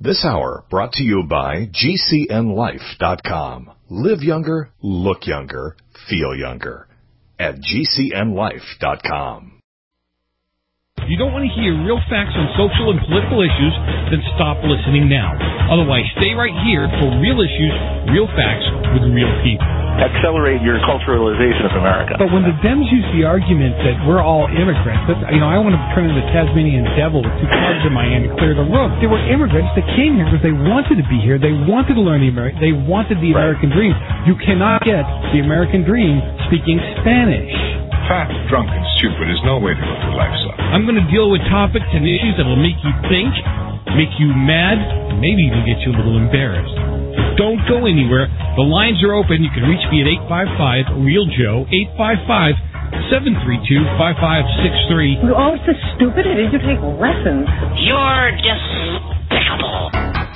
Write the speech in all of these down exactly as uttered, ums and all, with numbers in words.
This hour brought to you by G C N life dot com. Live younger, look younger, feel younger at G C N life dot com. If you don't want to hear real facts on social and political issues, then stop listening now. Otherwise, stay right here for real issues, real facts with real people. Accelerate your culturalization of America. But when the Dems use the argument that we're all immigrants, that's, you know, I want to turn into the Tasmanian devil with two clubs in my hand and clear the room. They were immigrants that came here because they wanted to be here. They wanted to learn the American. They wanted the Right. American dream. You cannot get the American dream speaking Spanish. Fat, drunk, and stupid is no way to live your life, son. I'm going to deal with topics and issues that will make you think, make you mad, and maybe even get you a little embarrassed. Don't go anywhere. The lines are open. You can reach me at eight five five, real Joe, eight five five, seven three two, five five six three. You're all so stupid. Did you take lessons? You're despicable.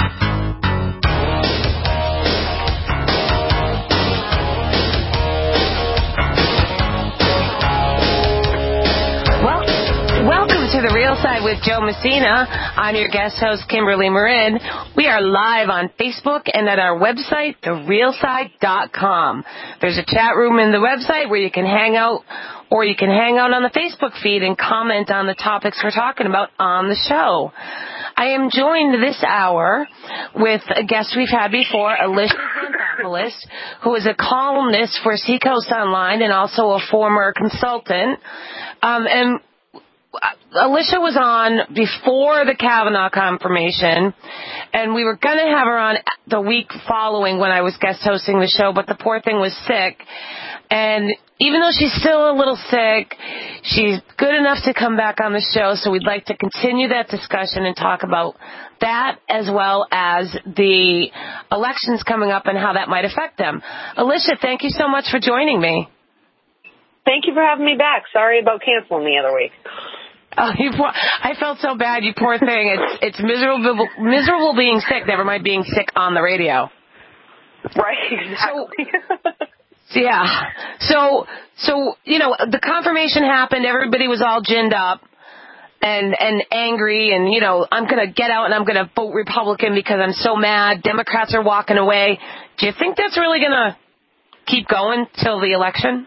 Welcome to The Real Side with Joe Messina. I'm your guest host, Kimberly Marin. We are live on Facebook and at our website, the real side dot com. There's a chat room in the website where you can hang out, or you can hang out on the Facebook feed and comment on the topics we're talking about on the show. I am joined this hour with a guest we've had before, Alicia Xanthopoulos, who is a columnist for Seacoast Online and also a former consultant. Um, and Alicia was on before the Kavanaugh confirmation, and we were going to have her on the week following when I was guest hosting the show, but the poor thing was sick. And even though she's still a little sick, she's good enough to come back on the show, so we'd like to continue that discussion and talk about that as well as the elections coming up and how that might affect them. Alicia, thank you so much for joining me. Thank you for having me back. Sorry about canceling the other week. Oh, you poor, I felt so bad, you poor thing. It's it's miserable miserable being sick, never mind being sick on the radio. Right, exactly. So, yeah. So, so you know, the confirmation happened. Everybody was all ginned up and and angry, and, you know, I'm going to get out and I'm going to vote Republican because I'm so mad. Democrats are walking away. Do you think that's really going to keep going till the election?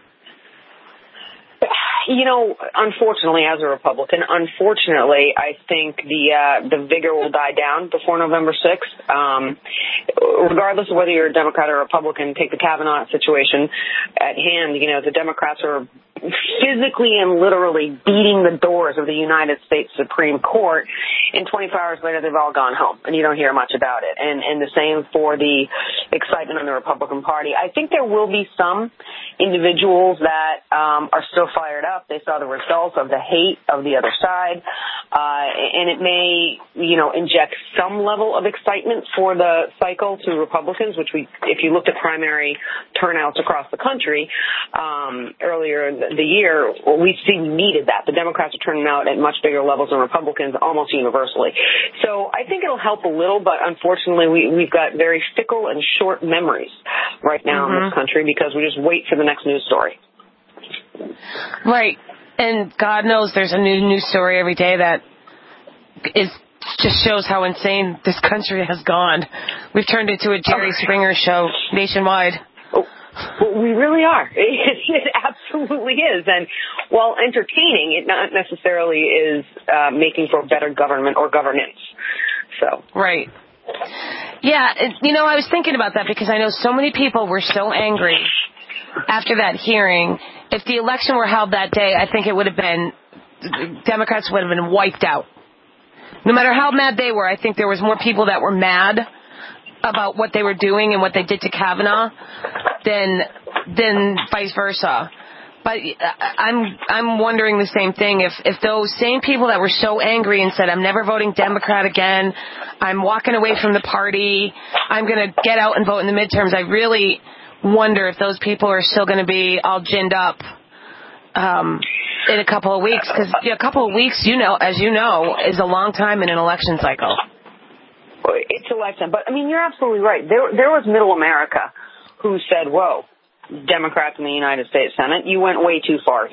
You know, unfortunately, as a Republican, unfortunately, I think the uh, the vigor will die down before November sixth. Um, regardless of whether you're a Democrat or Republican, take the Kavanaugh situation at hand. You know, the Democrats are physically and literally beating the doors of the United States Supreme Court, and twenty-four hours later, they've all gone home, and you don't hear much about it. And, and the same for the excitement in the Republican Party. I think there will be some individuals that um, are still fired up. They saw the results of the hate of the other side, uh, and it may, you know, inject some level of excitement for the cycle to Republicans, which we, if you looked at primary turnouts across the country um, earlier in the year, we see we needed that. The Democrats are turning out at much bigger levels than Republicans almost universally. So I think it'll help a little, but unfortunately we, we've got very fickle and short memories right now mm-hmm. in this country because we just wait for the next news story. Right. And God knows there's a new news story every day that is just shows how insane this country has gone. We've turned into a Jerry Springer show nationwide. Oh, well, we really are. It, it absolutely is. And while entertaining, it not necessarily is uh, making for better government or governance. So Right. Yeah, it, you know, I was thinking about that because I know so many people were so angry after that hearing. If the election were held that day, I think it would have been, Democrats would have been wiped out. No matter how mad they were, I think there was more people that were mad about what they were doing and what they did to Kavanaugh than than vice versa. But I'm I'm wondering the same thing. If if those same people that were so angry and said, I'm never voting Democrat again, I'm walking away from the party, I'm going to get out and vote in the midterms, I really wonder if those people are still going to be all ginned up um, in a couple of weeks. Because a couple of weeks, you know, as you know, is a long time in an election cycle. It's a lifetime. But, I mean, you're absolutely right. There, there was middle America who said, whoa, Democrats in the United States Senate, you went way too far here.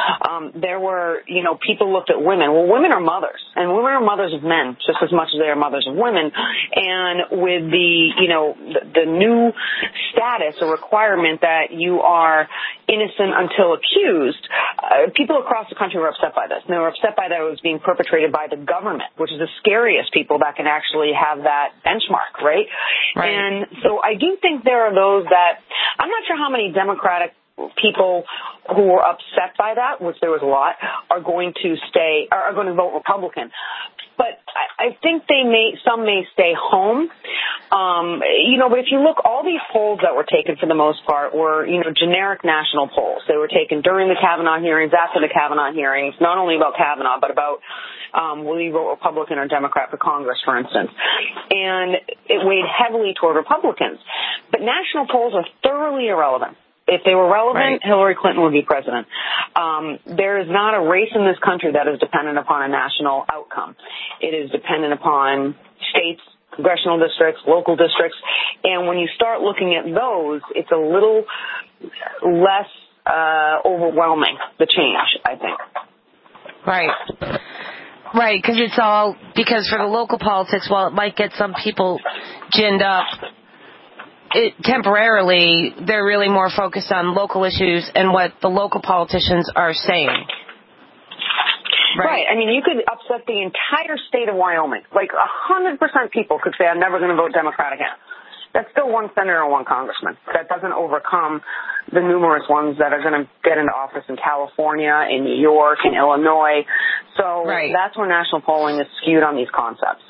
Um, there were, you know, people looked at women. Well, women are mothers, and women are mothers of men just as much as they are mothers of women. And with the, you know, the, the new status or requirement that you are innocent until accused, uh, people across the country were upset by this. And they were upset by that it was being perpetrated by the government, which is the scariest people that can actually have that benchmark, right? Right. And so I do think there are those that, I'm not sure how many Democratic people who were upset by that, which there was a lot, are going to stay, are going to vote Republican. But I, I think they may, some may stay home. Um, you know, but if you look, all these polls that were taken for the most part were, you know, generic national polls. They were taken during the Kavanaugh hearings, after the Kavanaugh hearings, not only about Kavanaugh, but about um, will you vote Republican or Democrat for Congress, for instance. And it weighed heavily toward Republicans. But national polls are thoroughly irrelevant. If they were relevant, right, Hillary Clinton would be president. Um, there is not a race in this country that is dependent upon a national outcome. It is dependent upon states, congressional districts, local districts. And when you start looking at those, it's a little less uh, overwhelming, the change, I think. Right. Right, because it's all, because for the local politics, while it might get some people ginned up, It, temporarily, they're really more focused on local issues and what the local politicians are saying. Right. right. I mean, you could upset the entire state of Wyoming. Like, a hundred percent people could say, I'm never going to vote Democrat again. That's still one senator and one congressman. That doesn't overcome the numerous ones that are going to get into office in California, in New York, in Illinois. So right. That's where national polling is skewed on these concepts.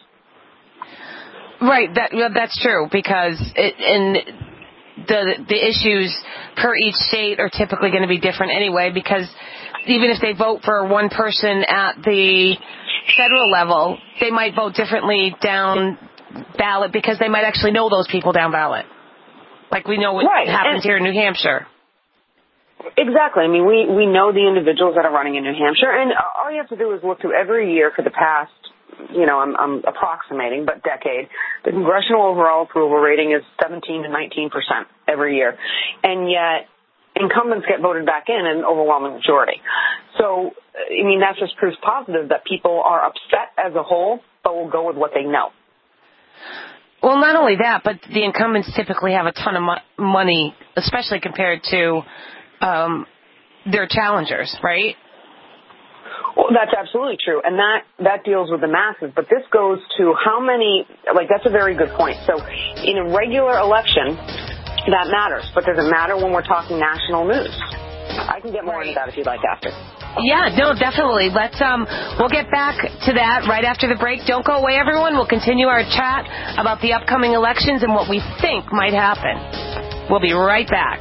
Right, that well, that's true, because it, and the the issues per each state are typically going to be different anyway, because even if they vote for one person at the federal level, they might vote differently down ballot because they might actually know those people down ballot. Like we know what right. happens and here in New Hampshire. Exactly. I mean, we, we know the individuals that are running in New Hampshire, and all you have to do is look through every year for the past, you know, I'm, I'm approximating, but decade, the congressional overall approval rating is seventeen to nineteen percent every year. And yet incumbents get voted back in an overwhelming majority. So, I mean, that's just proof positive that people are upset as a whole, but will go with what they know. Well, not only that, but the incumbents typically have a ton of mo- money, especially compared to um, their challengers, right? Well, that's absolutely true, and that, that deals with the masses, but this goes to how many, like, that's a very good point. So in a regular election, that matters, but does it matter when we're talking national news? I can get more into that if you'd like after. Yeah, no, definitely. Let's, um, we'll get back to that right after the break. Don't go away, everyone. We'll continue our chat about the upcoming elections and what we think might happen. We'll be right back.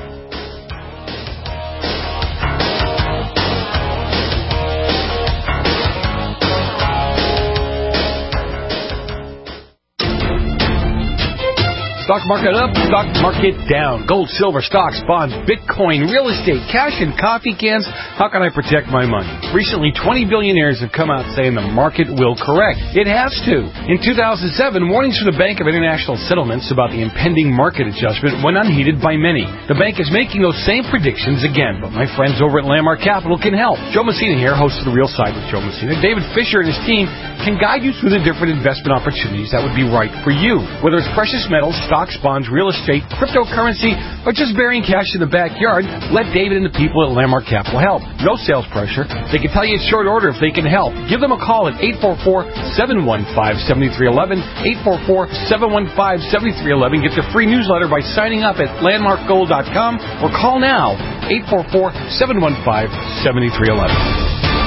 Stock market up, stock market down. Gold, silver, stocks, bonds, Bitcoin, real estate, cash, and coffee cans. How can I protect my money? Recently, twenty billionaires have come out saying the market will correct. It has to. In two thousand seven, warnings from the Bank of International Settlements about the impending market adjustment went unheeded by many. The bank is making those same predictions again, but my friends over at Landmark Capital can help. Joe Messina here, host of The Real Side with Joe Messina. David Fisher and his team can guide you through the different investment opportunities that would be right for you. Whether it's precious metals, stocks, bonds, real estate, cryptocurrency, or just burying cash in the backyard, let David and the people at Landmark Capital help. No sales pressure. They can tell you in short order if they can help. Give them a call at eight four four, seven one five, seven three one one, eight four four, seven one five, seven three one one. Get the free newsletter by signing up at landmark gold dot com or call now, eight four four, seven one five, seven three one one.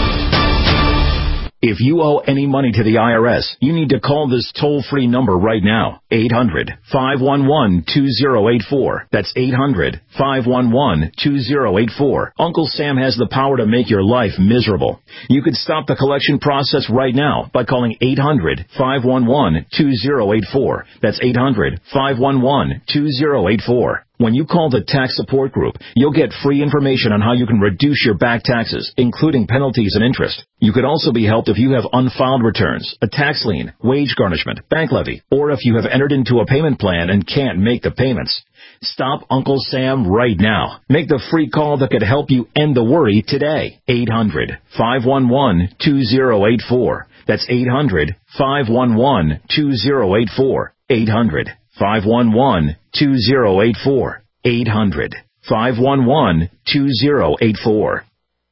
If you owe any money to the I R S, you need to call this toll-free number right now, eight hundred, five one one, two zero eight four. That's eight hundred, five one one, two zero eight four. Uncle Sam has the power to make your life miserable. You could stop the collection process right now by calling eight hundred, five one one, two zero eight four. That's eight hundred, five one one, two zero eight four. When you call the Tax Support Group, you'll get free information on how you can reduce your back taxes, including penalties and interest. You could also be helped if you have unfiled returns, a tax lien, wage garnishment, bank levy, or if you have entered into a payment plan and can't make the payments. Stop Uncle Sam right now. Make the free call that could help you end the worry today. eight hundred, five one one, two zero eight four. That's eight hundred, five one one, two zero eight four. eight hundred, five one one, two zero eight four. eight hundred, five one one, two zero eight four.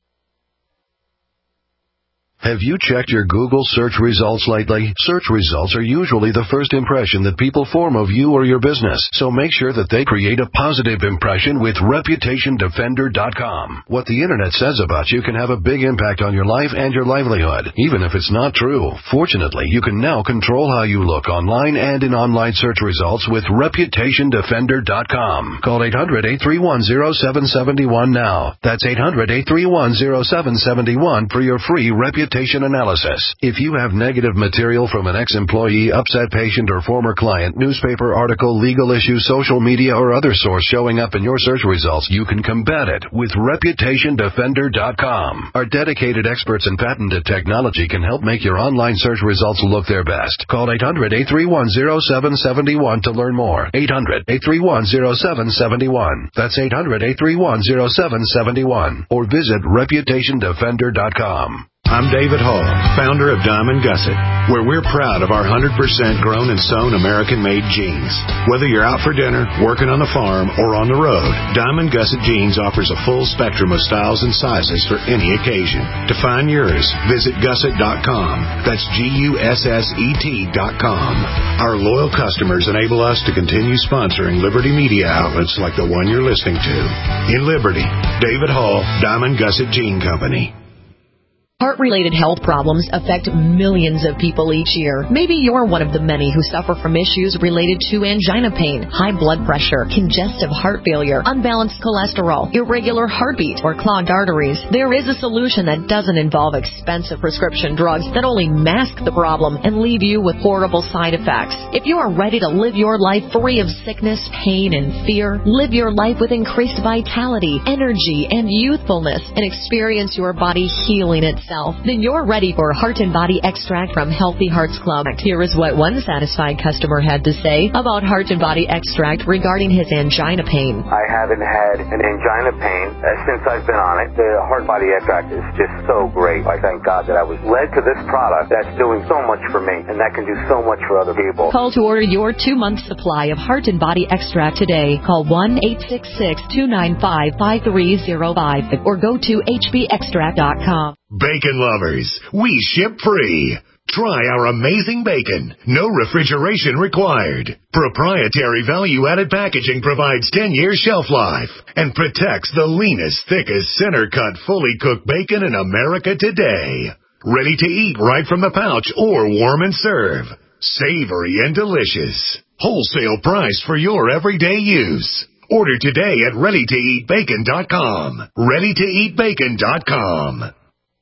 Have you checked your Google search results lately? Search results are usually the first impression that people form of you or your business, so make sure that they create a positive impression with Reputation Defender dot com. What the Internet says about you can have a big impact on your life and your livelihood, even if it's not true. Fortunately, you can now control how you look online and in online search results with Reputation Defender dot com. Call eight hundred, eight three one, zero seven seven one now. That's eight hundred, eight three one, zero seven seven one for your free Reputation analysis. If you have negative material from an ex-employee, upset patient, or former client, newspaper article, legal issue, social media, or other source showing up in your search results, you can combat it with Reputation Defender dot com. Our dedicated experts in patented technology can help make your online search results look their best. Call eight hundred, eight three one, zero seven seven one to learn more. eight hundred, eight three one, zero seven seven one. That's eight hundred, eight three one, zero seven seven one. Or visit Reputation Defender dot com. I'm David Hall, founder of Diamond Gusset, where we're proud of our one hundred percent grown and sewn American-made jeans. Whether you're out for dinner, working on the farm, or on the road, Diamond Gusset Jeans offers a full spectrum of styles and sizes for any occasion. To find yours, visit gusset dot com. That's G U S S E T dot com. Our loyal customers enable us to continue sponsoring Liberty media outlets like the one you're listening to. In Liberty, David Hall, Diamond Gusset Jean Company. Heart-related health problems affect millions of people each year. Maybe you're one of the many who suffer from issues related to angina pain, high blood pressure, congestive heart failure, unbalanced cholesterol, irregular heartbeat, or clogged arteries. There is a solution that doesn't involve expensive prescription drugs that only mask the problem and leave you with horrible side effects. If you are ready to live your life free of sickness, pain, and fear, live your life with increased vitality, energy, and youthfulness, and experience your body healing itself, then you're ready for Heart and Body Extract from Healthy Hearts Club. Here is what one satisfied customer had to say about Heart and Body Extract regarding his angina pain. I haven't had an angina pain uh, since I've been on it. The Heart Body Extract is just so great. I thank God that I was led to this product that's doing so much for me, and that can do so much for other people. Call to order your two-month supply of Heart and Body Extract today. Call one eight six six, two nine five, five three zero five or go to H B extract dot com. Bacon lovers, we ship free. Try our amazing bacon. No refrigeration required. Proprietary value-added packaging provides ten years shelf life and protects the leanest, thickest, center-cut, fully cooked bacon in America today. Ready to eat right from the pouch or warm and serve. Savory and delicious. Wholesale price for your everyday use. Order today at ready to eat bacon dot com. ready to eat bacon dot com.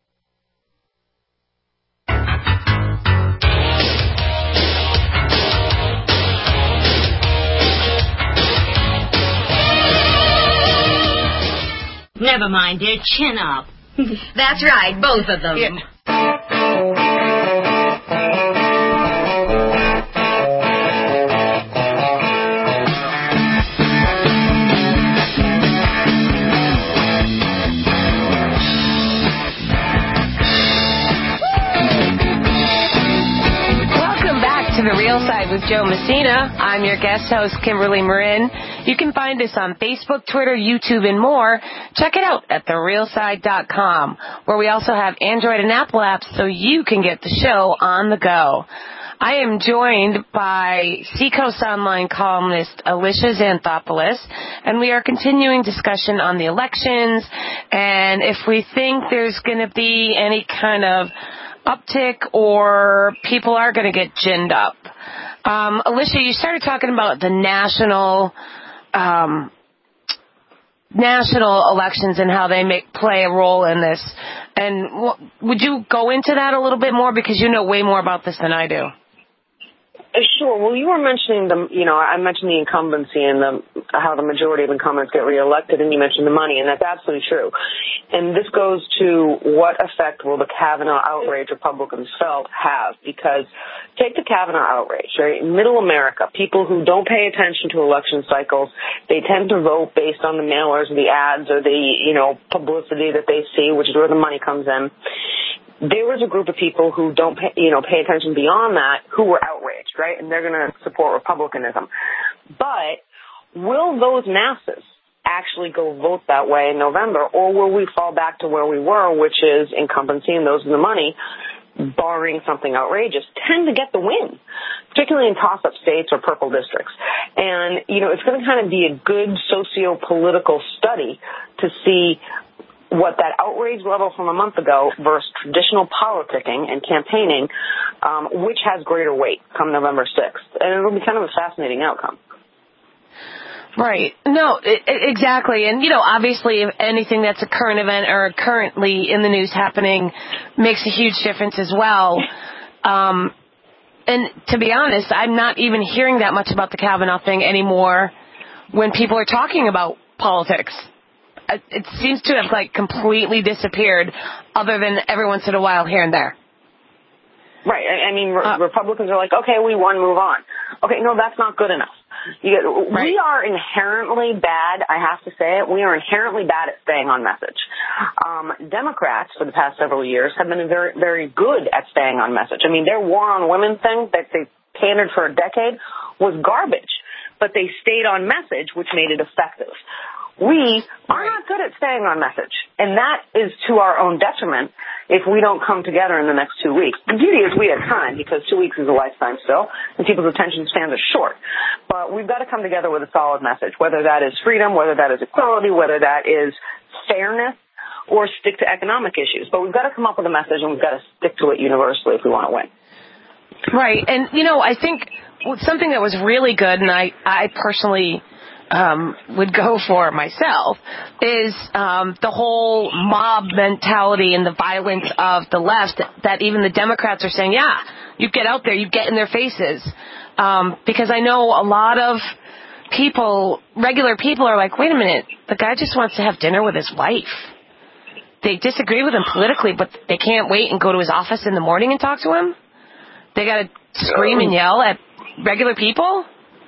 Never mind, dear. Chin up. That's right, both of them. Yeah. To The Real Side with Joe Messina. I'm your guest host, Kimberly Marin. You can find us on Facebook, Twitter, YouTube, and more. Check it out at the real side dot com, where we also have Android and Apple apps so you can get the show on the go. I am joined by Seacoast Online columnist Alicia Xanthopoulos, and we are continuing discussion on the elections and if we think there's going to be any kind of uptick or people are going to get ginned up. Um, Alicia, you started talking about the national um, national elections and how they make play a role in this. And w- would you go into that a little bit more because you know way more about this than I do? Sure. Well, you were mentioning the, you know, I mentioned the incumbency and the how the majority of incumbents get reelected, and you mentioned the money, and that's absolutely true. And this goes to what effect will the Kavanaugh outrage Republicans felt have? Because take the Kavanaugh outrage, right? In middle America, people who don't pay attention to election cycles, they tend to vote based on the mailers, the ads, or the, you know, publicity that they see, which is where the money comes in. There was a group of people who don't pay, you know, pay attention beyond that who were outraged, right? And they're going to support republicanism. But will those masses actually go vote that way in November, or will we fall back to where we were, which is incumbency and those with the money, barring something outrageous, tend to get the win, particularly in toss-up states or purple districts. And, you know, it's going to kind of be a good socio-political study to see what that outrage level from a month ago versus traditional politicking and campaigning, um, which has greater weight come November sixth. And it'll be kind of a fascinating outcome. Right. No, it, exactly. And, you know, obviously if anything that's a current event or currently in the news happening makes a huge difference as well. Um, and to be honest, I'm not even hearing that much about the Kavanaugh thing anymore when people are talking about politics. It seems to have, like, completely disappeared other than every once in a while here and there. Right. I, I mean, re- uh, Republicans are like, okay, we won, move on. Okay, no, that's not good enough. You get, right. We are inherently bad, I have to say it, we are inherently bad at staying on message. Um, Democrats, for the past several years, have been very, very good at staying on message. I mean, their war on women thing that they pandered for a decade was garbage, but they stayed on message, which made it effective. We are not good at staying on message, and that is to our own detriment if we don't come together in the next two weeks. The beauty is we have time, because two weeks is a lifetime still, and people's attention spans are short. But we've got to come together with a solid message, whether that is freedom, whether that is equality, whether that is fairness, or stick to economic issues. But we've got to come up with a message, and we've got to stick to it universally if we want to win. Right, and, you know, I think something that was really good, and I, I personally Um, would go for myself is um, the whole mob mentality and the violence of the left that even the Democrats are saying, yeah, you get out there, you get in their faces. Um, because I know a lot of people, regular people are like, wait a minute, the guy just wants to have dinner with his wife. They disagree with him politically, but they can't wait and go to his office in the morning and talk to him? They got to scream and yell at regular people?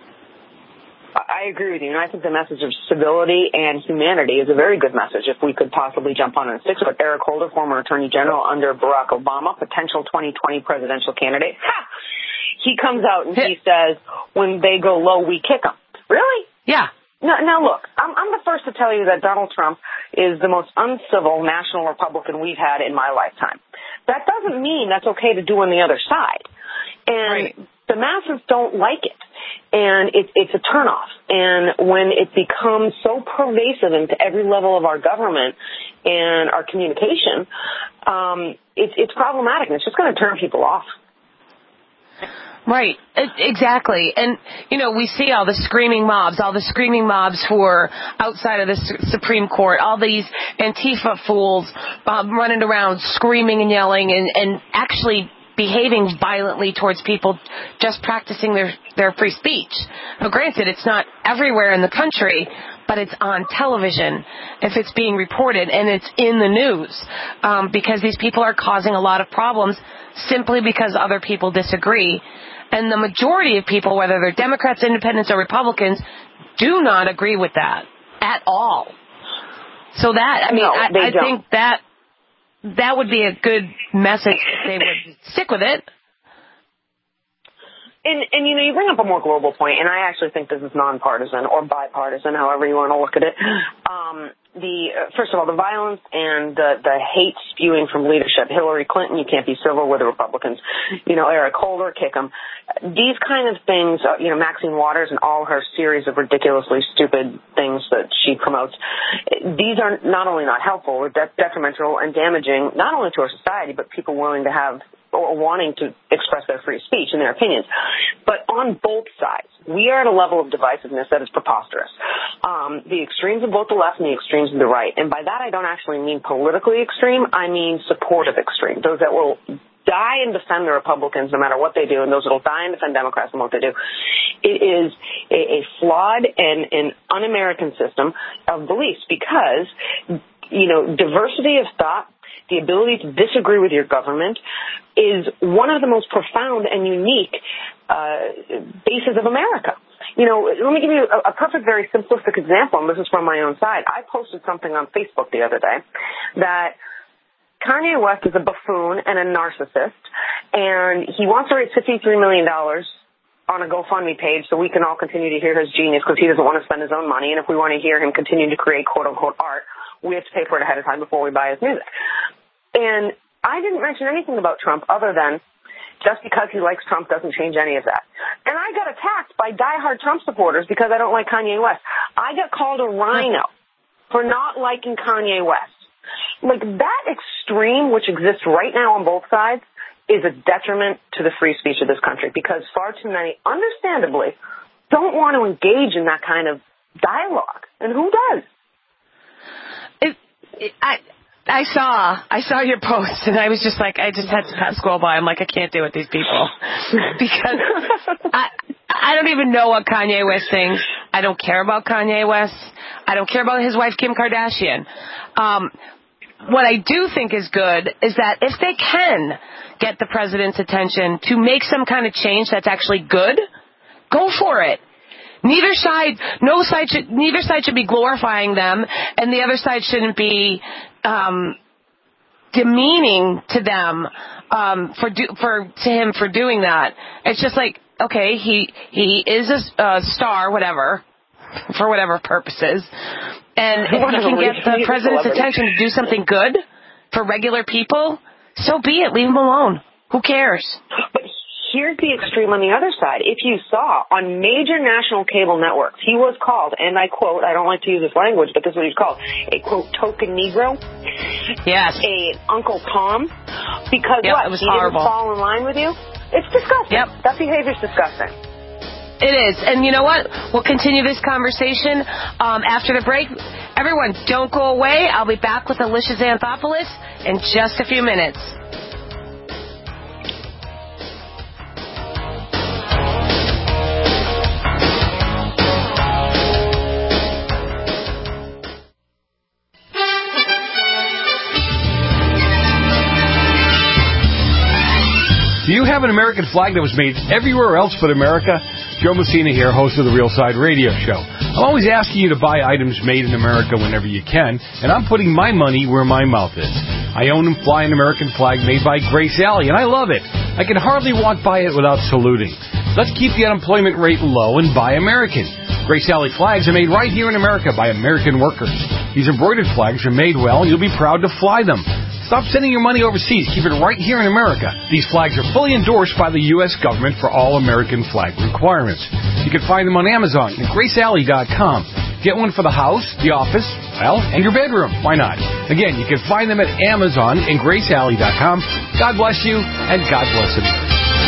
I agree with you, and I think the message of civility and humanity is a very good message if we could possibly jump on and stick to it. Eric Holder, former Attorney General under Barack Obama, potential twenty twenty presidential candidate, ha! He comes out and he says, when they go low, we kick them. Really? Yeah. Now, now look, I'm, I'm the first to tell you that Donald Trump is the most uncivil national Republican we've had in my lifetime. That doesn't mean that's okay to do on the other side. And right. The masses don't like it. And it, it's a turnoff. And when it becomes so pervasive into every level of our government and our communication, um, it, it's problematic. And it's just going to turn people off. Right, exactly. And, you know, we see all the screaming mobs, all the screaming mobs who are outside of the S- Supreme Court, all these Antifa fools um, running around screaming and yelling and, and actually behaving violently towards people just practicing their, their free speech. Now, granted, it's not everywhere in the country, but it's on television if it's being reported and it's in the news um, because these people are causing a lot of problems simply because other people disagree. And the majority of people, whether they're Democrats, Independents, or Republicans, do not agree with that at all. So that, I mean, no, I, I think that that would be a good message if they would stick with it. And, and, you know, you bring up a more global point, and I actually think this is nonpartisan or bipartisan, however you want to look at it. Um, the uh, first of all, the violence and the, the hate spewing from leadership. Hillary Clinton, you can't be civil with the Republicans. You know, Eric Holder, kick him. These kind of things, uh, you know, Maxine Waters and all her series of ridiculously stupid things that she promotes, these are not only not helpful, they're detrimental and damaging, not only to our society, but people willing to have or wanting to express their free speech and their opinions. But on both sides, we are at a level of divisiveness that is preposterous. Um, the extremes of both the left and the extremes of the right. And by that, I don't actually mean politically extreme. I mean supportive extreme, those that will die and defend the Republicans no matter what they do, and those that will die and defend Democrats no matter what they do. It is a, a flawed and an un-American system of beliefs because, you know, diversity of thought, the ability to disagree with your government is one of the most profound and unique uh, bases of America. You know, let me give you a, a perfect, very simplistic example, and this is from my own side. I posted something on Facebook the other day that Kanye West is a buffoon and a narcissist, and he wants to raise fifty-three million dollars on a GoFundMe page so we can all continue to hear his genius because he doesn't want to spend his own money, and if we want to hear him continue to create quote-unquote art, we have to pay for it ahead of time before we buy his music. And I didn't mention anything about Trump other than just because he likes Trump doesn't change any of that. And I got attacked by diehard Trump supporters because I don't like Kanye West. I got called a rhino for not liking Kanye West. Like, that extreme, which exists right now on both sides, is a detriment to the free speech of this country because far too many, understandably, don't want to engage in that kind of dialogue. And who does? It, it, I... I saw, I saw your post, and I was just like, I just had to scroll by. I'm like, I can't deal with these people because I, I don't even know what Kanye West thinks. I don't care about Kanye West. I don't care about his wife Kim Kardashian. Um, what I do think is good is that if they can get the president's attention to make some kind of change that's actually good, go for it. Neither side, no side should, neither side should be glorifying them, and the other side shouldn't be um, demeaning to them um, for do, for to him for doing that. It's just like, okay, he he is a, a star, whatever, for whatever purposes, and if he can get the president's attention to do something good for regular people, so be it. Leave him alone. Who cares? But here's the extreme on the other side. If you saw on major national cable networks, he was called, and I quote, I don't like to use this language, but this is what he's called, a, quote, token Negro. Yes. A Uncle Tom. Because yep, what? It was he horrible. didn't fall in line with you? It's disgusting. Yep. That behavior's disgusting. It is. And you know what? We'll continue this conversation um, after the break. Everyone, don't go away. I'll be back with Alicia Xanthopoulos in just a few minutes. Do you have an American flag that was made everywhere else but America? Joe Messina here, host of the Real Side Radio Show. I'm always asking you to buy items made in America whenever you can, and I'm putting my money where my mouth is. I own and fly an American flag made by Grace Alley, and I love it. I can hardly walk by it without saluting. Let's keep the unemployment rate low and buy American. Grace Alley flags are made right here in America by American workers. These embroidered flags are made well, and you'll be proud to fly them. Stop sending your money overseas. Keep it right here in America. These flags are fully endorsed by the U S government for all American flag requirements. You can find them on Amazon and grace alley dot com. Get one for the house, the office, well, and your bedroom. Why not? Again, you can find them at Amazon and grace alley dot com. God bless you, and God bless America.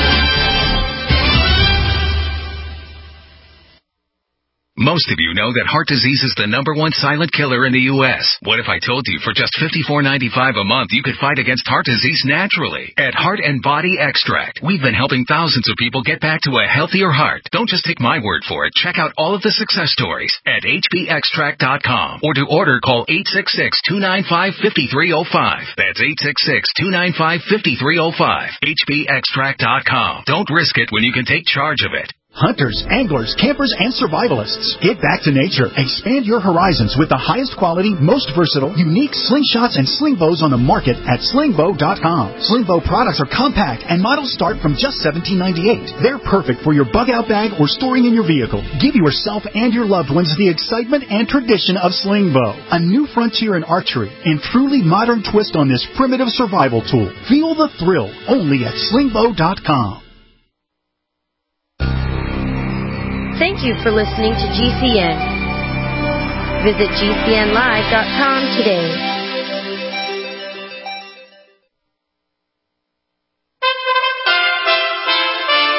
Most of you know that heart disease is the number one silent killer in the U S What if I told you for just fifty-four ninety-five a month you could fight against heart disease naturally? At Heart and Body Extract, we've been helping thousands of people get back to a healthier heart. Don't just take my word for it. Check out all of the success stories at h b extract dot com. Or to order, call eight six six, two nine five, five three zero five. That's eight six six, two nine five, five three zero five. h b extract dot com. Don't risk it when you can take charge of it. Hunters, anglers, campers, and survivalists. Get back to nature. Expand your horizons with the highest quality, most versatile, unique slingshots and sling bows on the market at sling bow dot com. Sling bow products are compact and models start from just seventeen ninety-eight. They're perfect for your bug-out bag or storing in your vehicle. Give yourself and your loved ones the excitement and tradition of sling bow. A new frontier in archery and truly modern twist on this primitive survival tool. Feel the thrill only at sling bow dot com. Thank you for listening to G C N. Visit G C N live dot com today.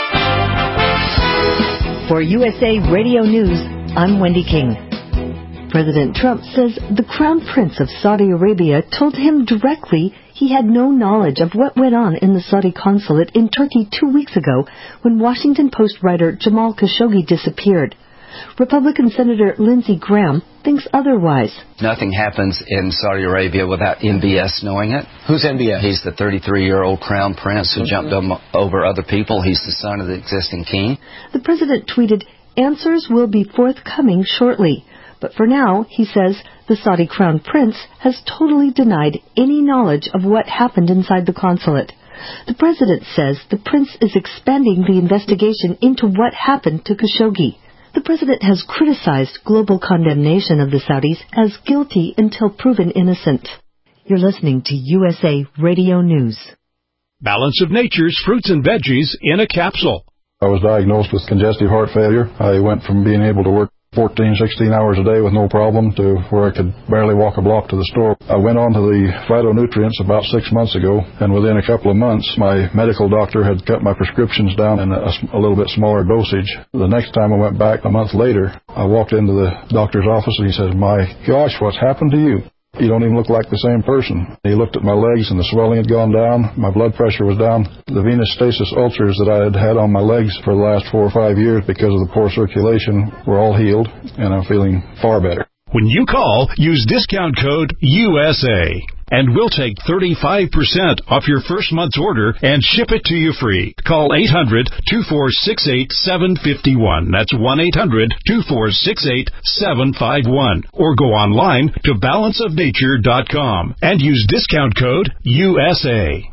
For U S A Radio News, I'm Wendy King. President Trump says the Crown Prince of Saudi Arabia told him directly he had no knowledge of what went on in the Saudi consulate in Turkey two weeks ago when Washington Post writer Jamal Khashoggi disappeared. Republican Senator Lindsey Graham thinks otherwise. Nothing happens in Saudi Arabia without M B S knowing it. Who's M B S? He's the thirty-three-year-old crown prince who mm-hmm. jumped over other people. He's the son of the existing king. The president tweeted, "Answers will be forthcoming shortly." But for now, he says, the Saudi crown prince has totally denied any knowledge of what happened inside the consulate. The president says the prince is expanding the investigation into what happened to Khashoggi. The president has criticized global condemnation of the Saudis as guilty until proven innocent. You're listening to U S A Radio News. Balance of Nature's fruits and veggies in a capsule. I was diagnosed with congestive heart failure. I went from being able to work fourteen, sixteen hours a day with no problem to where I could barely walk a block to the store. I went on to the phytonutrients about six months ago, and within a couple of months, my medical doctor had cut my prescriptions down in a, a little bit smaller dosage. The next time I went back, a month later, I walked into the doctor's office and he says, "My gosh, what's happened to you? You don't even look like the same person." He looked at my legs and the swelling had gone down. My blood pressure was down. The venous stasis ulcers that I had had on my legs for the last four or five years because of the poor circulation were all healed, and I'm feeling far better. When you call, use discount code U S A, and we'll take thirty-five percent off your first month's order and ship it to you free. Call eight hundred, two four six eight, seven five one. That's one eight hundred, two four six eight, seven five one. Or go online to balance of nature dot com and use discount code U S A.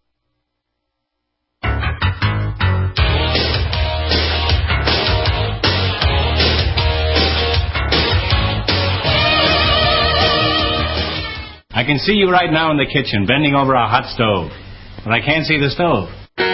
I can see you right now in the kitchen, bending over a hot stove. But I can't see the stove.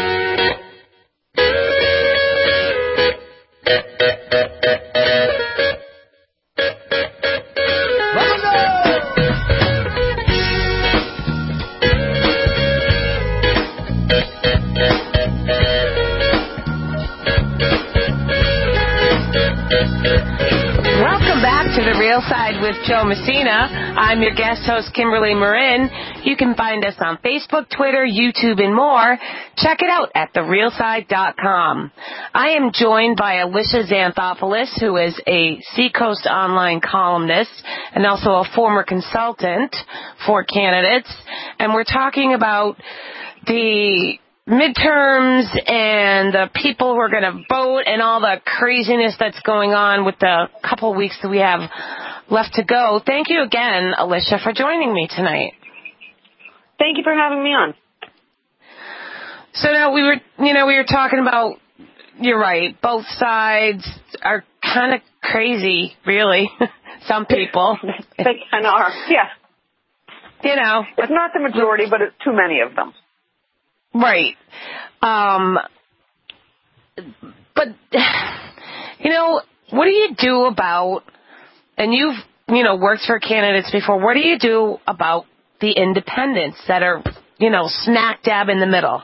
Welcome back to The Real Side with Joe Messina. I'm your guest host, Kimberly Marin. You can find us on Facebook, Twitter, YouTube, and more. Check it out at the real side dot com. I am joined by Alicia Xanthopoulos, who is a Seacoast Online columnist and also a former consultant for candidates. And we're talking about the midterms and the people who are going to vote and all the craziness that's going on with the couple of weeks that we have left to go. Thank you again, Alicia, for joining me tonight. Thank you for having me on. So now we were, you know, we were talking about, you're right, both sides are kind of crazy, really. Some people. They kind of are, yeah. You know. It's not the majority, but it's too many of them. Right. Um, but, you know, what do you do about, and you've, you know, worked for candidates before, what do you do about the independents that are, you know, smack dab in the middle?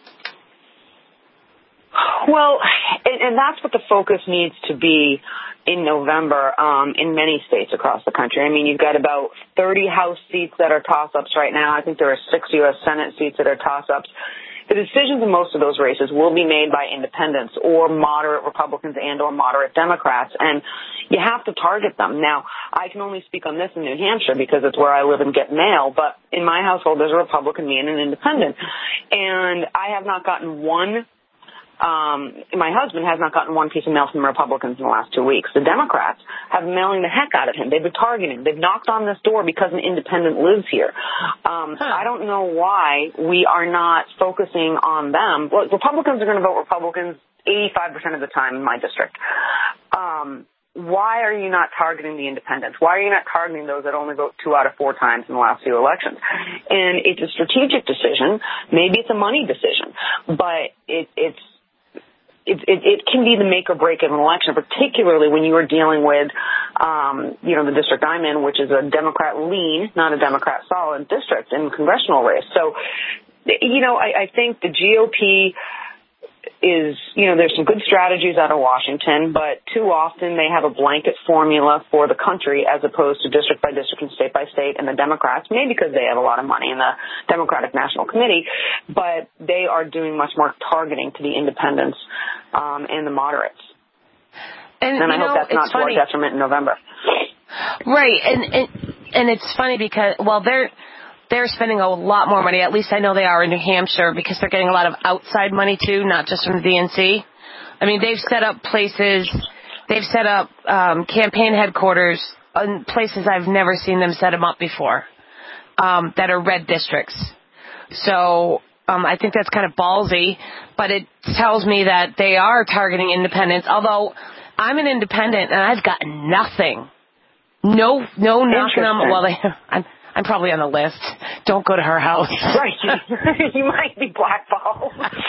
Well, and, and that's what the focus needs to be in November um, in many states across the country. I mean, you've got about thirty House seats that are toss-ups right now. I think there are six U S Senate seats that are toss-ups. The decisions in most of those races will be made by independents or moderate Republicans and or moderate Democrats, and you have to target them. Now, I can only speak on this in New Hampshire because it's where I live and get mail, but in my household there's a Republican, me, and an independent. And I have not gotten one Um, my husband has not gotten one piece of mail from the Republicans in the last two weeks. The Democrats have been mailing the heck out of him. They've been targeting him. They've knocked on this door because an independent lives here. Um, huh. I don't know why we are not focusing on them. Well, Republicans are going to vote Republicans eighty-five percent of the time in my district. Um, why are you not targeting the independents? Why are you not targeting those that only vote two out of four times in the last few elections? And it's a strategic decision. Maybe it's a money decision, but it, it's It, it, it can be the make or break of an election, particularly when you are dealing with, um, you know, the district I'm in, which is a Democrat lean, not a Democrat solid district in congressional race. So, you know, I, I think the G O P is, you know, there's some good strategies out of Washington, but too often they have a blanket formula for the country as opposed to district by district and state by state. And the Democrats, maybe because they have a lot of money in the Democratic National Committee, but they are doing much more targeting to the independents um, and the moderates. And, and I know, hope that's not to our detriment in November. Right, and, and and it's funny because, well, they're they're spending a lot more money. At least I know they are in New Hampshire because they're getting a lot of outside money too, not just from the D N C. I mean, they've set up places, they've set up um, campaign headquarters in places I've never seen them set them up before, um, that are red districts. So um, I think that's kind of ballsy, but it tells me that they are targeting independents. Although I'm an independent and I've got nothing. No, no knocking on. Well, they, I'm, I'm probably on the list. Don't go to her house. Right, you might be blackballed.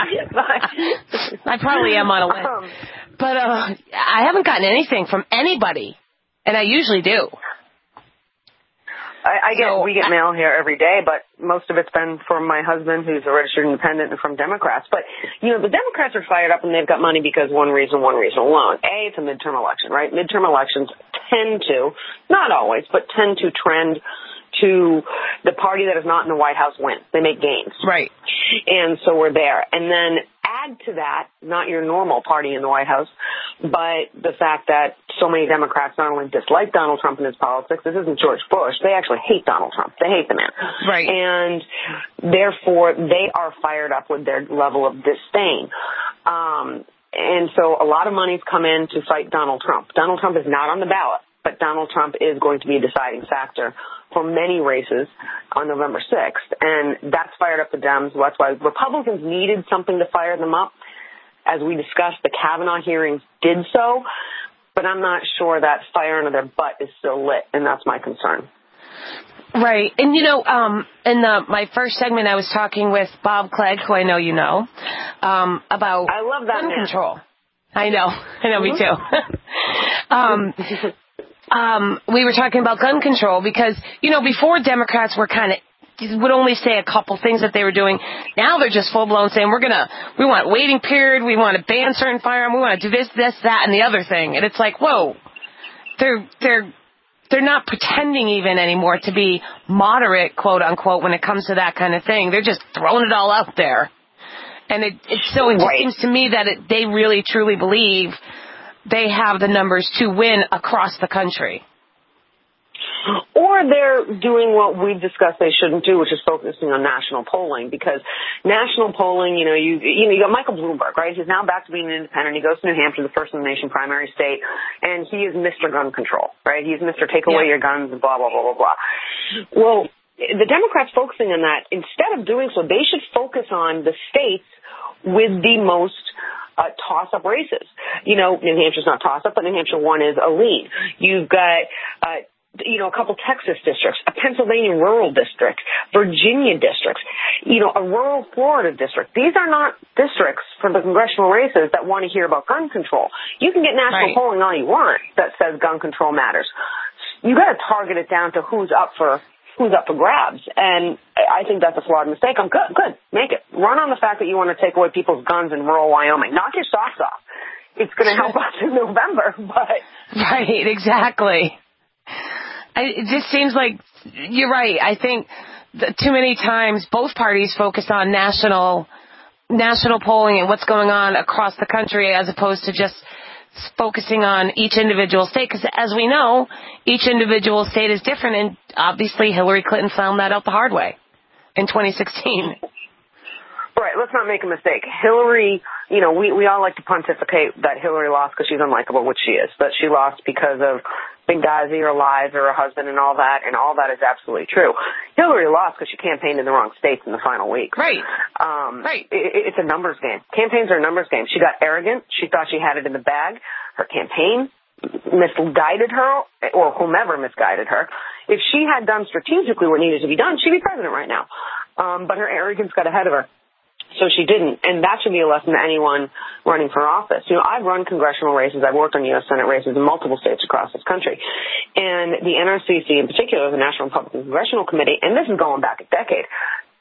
I probably am on a list, um, but uh, I haven't gotten anything from anybody, and I usually do. I, I get so, we get mail here every day, but most of it's been from my husband, who's a registered independent, and from Democrats. But you know, the Democrats are fired up, and they've got money because one reason, one reason alone. A, it's a midterm election, right? Midterm elections tend to, not always, but tend to trend to the party that is not in the White House win. They make gains. Right. And so we're there. And then add to that, not your normal party in the White House, but the fact that so many Democrats not only dislike Donald Trump and his politics, this isn't George Bush, they actually hate Donald Trump. They hate the man. Right. And therefore, they are fired up with their level of disdain. Um, and so a lot of money's come in to fight Donald Trump. Donald Trump is not on the ballot, but Donald Trump is going to be a deciding factor for many races on November sixth. And that's fired up the Dems. That's why Republicans needed something to fire them up. As we discussed, the Kavanaugh hearings did so, but I'm not sure that fire under their butt is still lit, and that's my concern. Right. And, you know, um, in the, my first segment, I was talking with Bob Clegg, who I know you know, um, about I love that gun man. control. I know. I know, Mm-hmm. me too. um, um, we were talking about gun control because, you know, before Democrats were kind of would only say a couple things that they were doing. Now they're just full blown saying we're gonna we want waiting period, we want to ban certain firearm, we want to do this, this, that, and the other thing. And it's like, whoa, they're they're they're not pretending even anymore to be moderate, quote unquote, when it comes to that kind of thing. They're just throwing it all out there. And it it's so it just right. seems to me that it, they really truly believe they have the numbers to win across the country. Or they're doing what we've discussed they shouldn't do, which is focusing on national polling, because national polling, you know, you you know, you got Michael Bloomberg, right? He's now back to being an independent. He goes to New Hampshire, the first in the nation primary state, and he is Mister Gun Control, right? He's Mister Take away yeah. your guns and blah, blah, blah, blah, blah. Well, the Democrats focusing on that, instead of doing so, they should focus on the states with the most Uh, toss-up races. You know, New Hampshire's not toss-up, but New Hampshire one is a lead. You've got, uh, you know, a couple Texas districts, a Pennsylvania rural district, Virginia districts, you know, a rural Florida district. These are not districts for the congressional races that want to hear about gun control. You can get national right. polling all you want that says gun control matters. You got to target it down to who's up for who's up for grabs. And I think that's a flawed mistake. I'm good, good. Make it. Run on the fact that you want to take away people's guns in rural Wyoming. Knock your socks off. It's going to help us in November, but... Right, exactly. I, it just seems like, you're right. I think that too many times both parties focus on national national polling and what's going on across the country as opposed to just focusing on each individual state, because as we know, each individual state is different, and obviously Hillary Clinton found that out the hard way in twenty sixteen. Right, let's not make a mistake. Hillary, you know, we, we all like to pontificate that Hillary lost because she's unlikable, which she is, but she lost because of Benghazi or lies or her husband and all that, and all that is absolutely true. Hillary lost because she campaigned in the wrong states in the final week. Right. Um, right. It, it's a numbers game. Campaigns are a numbers game. She got arrogant. She thought she had it in the bag. Her campaign misguided her, or whomever misguided her. If she had done strategically what needed to be done, she'd be president right now. Um, but her arrogance got ahead of her. So she didn't, and that should be a lesson to anyone running for office. You know, I've run congressional races. I've worked on U S Senate races in multiple states across this country. And the N R C C in particular, the National Republican Congressional Committee, and this is going back a decade,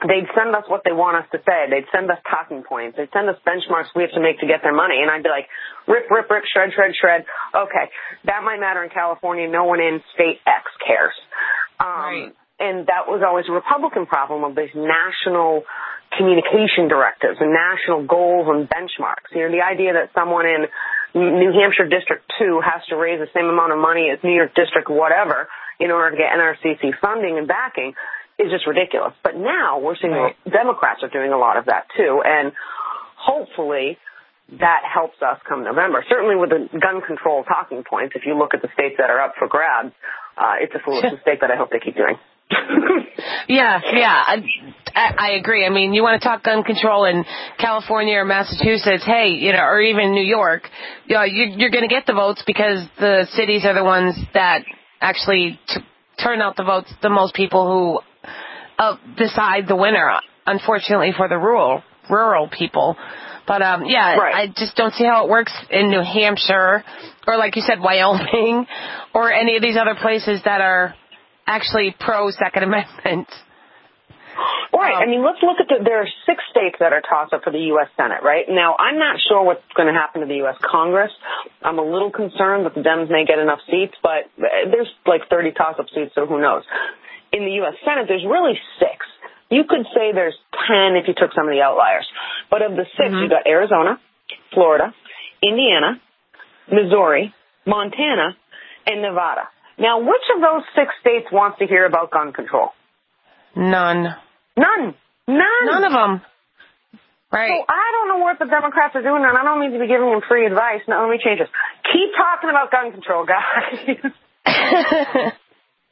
they'd send us what they want us to say. They'd send us talking points. They'd send us benchmarks we have to make to get their money. And I'd be like, rip, rip, rip, shred, shred, shred. Okay, that might matter in California. No one in state X cares. Um, right. And that was always a Republican problem of these national communication directives and national goals and benchmarks. You know, the idea that someone in New Hampshire District two has to raise the same amount of money as New York District whatever in order to get N R C C funding and backing is just ridiculous. But now we're seeing right. Democrats are doing a lot of that too, and hopefully that helps us come November. Certainly with the gun control talking points, if you look at the states that are up for grabs, uh, it's a foolish mistake that I hope they keep doing. yeah, yeah, I, I agree. I mean, you want to talk gun control in California or Massachusetts, hey, you know, or even New York, you know, you, you're going to get the votes because the cities are the ones that actually t- turn out the votes, the most people who uh, decide the winner, unfortunately for the rural rural people. But, um, yeah, right. I just don't see how it works in New Hampshire or, like you said, Wyoming or any of these other places that are actually pro-Second Amendment. Right. Um, I mean, let's look at the, there are six states that are tossed up for the U S Senate, right? Now, I'm not sure what's going to happen to the U S Congress. I'm a little concerned that the Dems may get enough seats, but there's like thirty toss-up seats, so who knows. In the U S Senate, there's really six. You could say there's ten if you took some of the outliers. But of the six, mm-hmm. you've got Arizona, Florida, Indiana, Missouri, Montana, and Nevada. Now, which of those six states wants to hear about gun control? None. None. None. None of them. Right. So I don't know what the Democrats are doing, and I don't mean to be giving them free advice. No, let me change this. Keep talking about gun control, guys.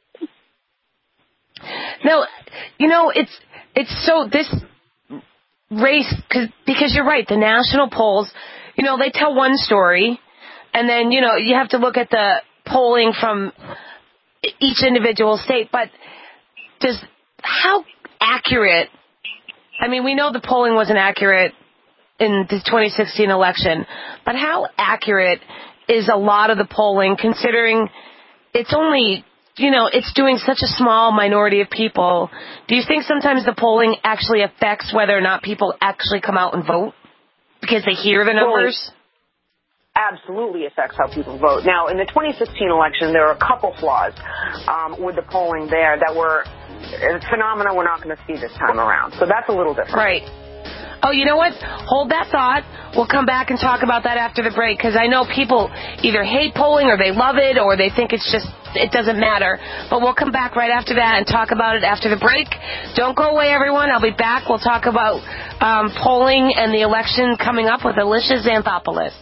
No, you know, it's it's so this race, cause, because you're right, the national polls, you know, they tell one story, and then, you know, you have to look at the polling from each individual state, but does how accurate, I mean, we know the polling wasn't accurate in the twenty sixteen election, but how accurate is a lot of the polling considering it's only, you know, it's doing such a small minority of people? Do you think sometimes the polling actually affects whether or not people actually come out and vote because they hear the numbers? Well, absolutely affects how people vote. Now, in the twenty sixteen election, there were a couple flaws um, with the polling there that were a phenomena we're not going to see this time around. So that's a little different. Right. Oh, you know what? Hold that thought. We'll come back and talk about that after the break, because I know people either hate polling or they love it or they think it's just, it doesn't matter. But we'll come back right after that and talk about it after the break. Don't go away, everyone. I'll be back. We'll talk about um, polling and the election coming up with Alicia Xanthopoulos.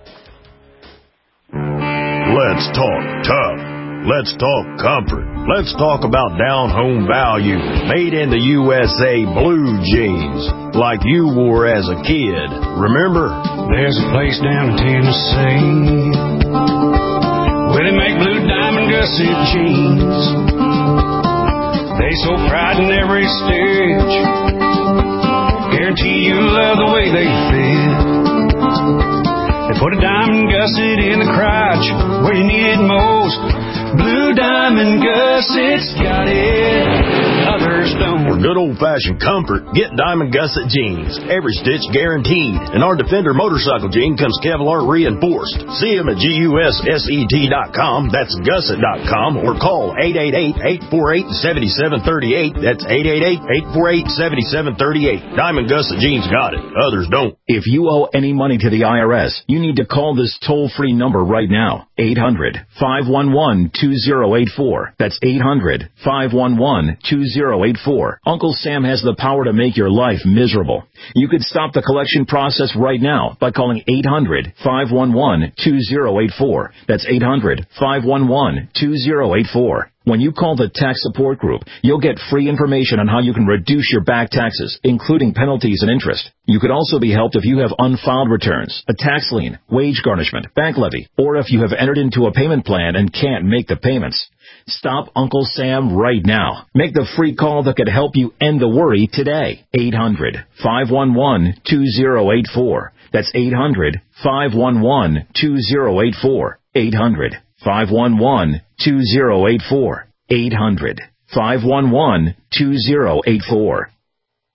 Let's talk tough. Let's talk comfort. Let's talk about down-home value, made in the U S A blue jeans, like you wore as a kid. Remember? There's a place down in Tennessee where they make blue diamond gusset jeans. They so pride in every stitch, guarantee you love the way they fit. They put a diamond gusset in the crotch where you need it most. Blue Diamond Gussets got it, others don't. For good old-fashioned comfort, get Diamond Gusset jeans. Every stitch guaranteed. And our Defender motorcycle jean comes Kevlar reinforced. See them at G U S S E T dot com, that's gusset dot com, or call eight eight eight, eight four eight, seven seven three eight. That's eight eight eight, eight four eight, seven seven three eight. Diamond Gusset jeans got it, others don't. If you owe any money to the I R S, you need to call this toll-free number right now. eight hundred, five one one, two zero eight four. That's eight hundred, five one one, two zero eight four. Uncle Sam has the power to make your life miserable. You could stop the collection process right now by calling eight hundred, five one one, two zero eight four. That's eight hundred, five one one, two zero eight four. When you call the tax support group, you'll get free information on how you can reduce your back taxes, including penalties and interest. You could also be helped if you have unfiled returns, a tax lien, wage garnishment, bank levy, or if you have entered into a payment plan and can't make the payments. Stop Uncle Sam right now. Make the free call that could help you end the worry today. eight hundred, five one one, two zero eight four. That's eight hundred, five one one, two zero eight four. eight hundred, five one one, two zero eight four. eight hundred, five one one, two zero eight four.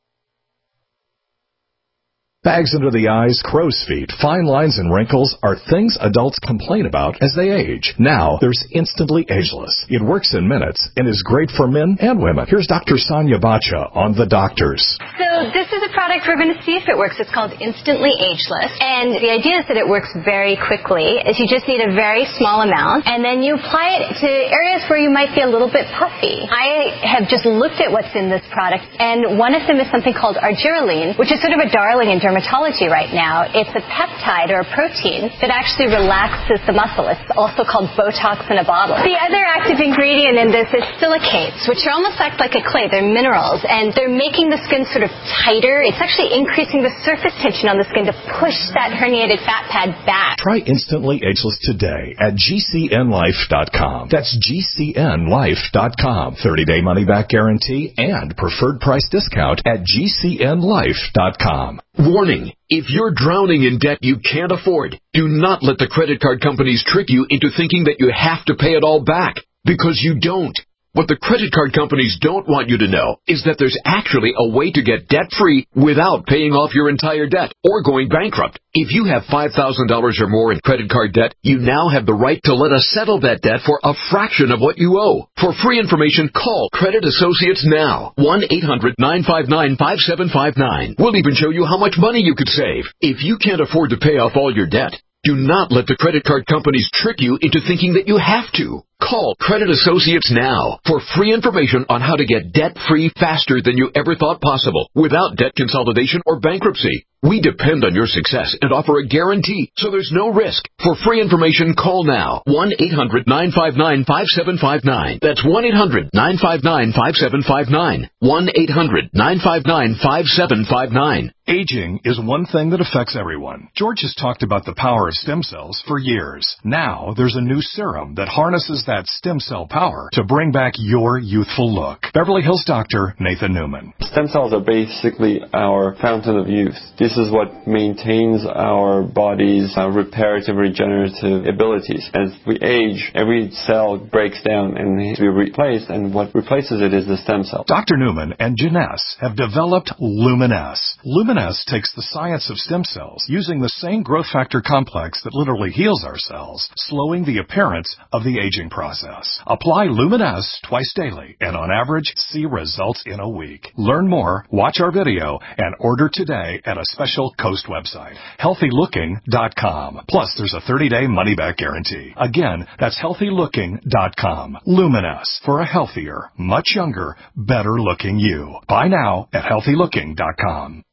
Bags under the eyes, crow's feet, fine lines, and wrinkles are things adults complain about as they age. Now, there's Instantly Ageless. It works in minutes and is great for men and women. Here's Doctor Sonia Bacha on The Doctors. So this is a product we're going to see if it works. It's called Instantly Ageless. And the idea is that it works very quickly. Is you just need a very small amount, and then you apply it to areas where you might be a little bit puffy. I have just looked at what's in this product, and one of them is something called argireline, which is sort of a darling in dermatology right now. It's a peptide or a protein that actually relaxes the muscle. It's also called Botox in a bottle. The other active ingredient in this is silicates, which are almost act like a clay. They're minerals, and they're making the skin sort of tighter. It's actually increasing the surface tension on the skin to push that herniated fat pad back. Try Instantly Ageless today at G C N life dot com. That's G C N life dot com. thirty-day money-back guarantee and preferred price discount at G C N life dot com. Warning, if you're drowning in debt you can't afford, do not let the credit card companies trick you into thinking that you have to pay it all back, because you don't. What the credit card companies don't want you to know is that there's actually a way to get debt-free without paying off your entire debt or going bankrupt. If you have five thousand dollars or more in credit card debt, you now have the right to let us settle that debt for a fraction of what you owe. For free information, call Credit Associates now. one eight hundred nine five nine five seven five nine. We'll even show you how much money you could save. If you can't afford to pay off all your debt, do not let the credit card companies trick you into thinking that you have to. Call Credit Associates now for free information on how to get debt-free faster than you ever thought possible without debt consolidation or bankruptcy. We depend on your success and offer a guarantee, so there's no risk. For free information, call now. one eight hundred nine five nine five seven five nine. That's one eight hundred nine five nine five seven five nine. one eight hundred nine five nine five seven five nine. Aging is one thing that affects everyone. George has talked about the power of stem cells for years. Now, there's a new serum that harnesses that stem cell power to bring back your youthful look. Beverly Hills doctor Nathan Newman. Stem cells are basically our fountain of youth. This is what maintains our body's uh, reparative, regenerative abilities. As we age, every cell breaks down and needs to be replaced, and what replaces it is the stem cell. Doctor Newman and Janess have developed Luminess. Luminess takes the science of stem cells using the same growth factor complex that literally heals our cells, slowing the appearance of the aging process. Apply Luminess twice daily and on average see results in a week. Learn more, watch our video, and order today at a special Coast website, healthy looking dot com. Plus, there's a thirty-day money-back guarantee. Again, that's healthy looking dot com. Luminess, for a healthier, much younger, better-looking you. Buy now at healthy looking dot com.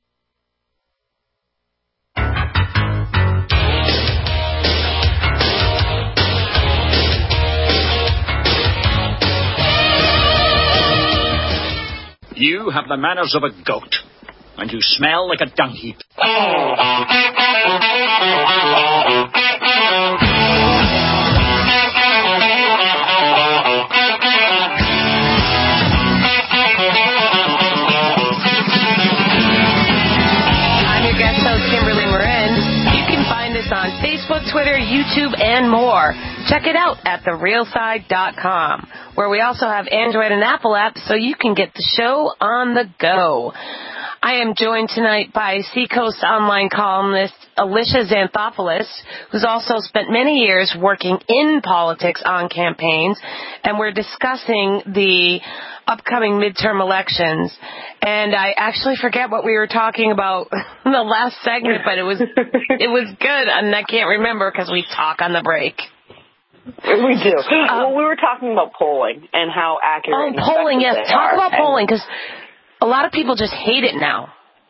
You have the manners of a goat, and you smell like a dung heap. I'm your guest host, Kimberly Marin. You can find us on Facebook, Twitter, YouTube, and more. Check it out at the real side dot com, where we also have Android and Apple apps so you can get the show on the go. I am joined tonight by Seacoast online columnist Alicia Xanthopoulos, who's also spent many years working in politics on campaigns, and we're discussing the upcoming midterm elections. And I actually forget what we were talking about in the last segment, but it was it was good, and I can't remember because we talk on the break. We do. Uh, well, we were talking about polling and how accurate. Oh, and polling, yes. Talk are. about polling, because a lot of people just hate it now.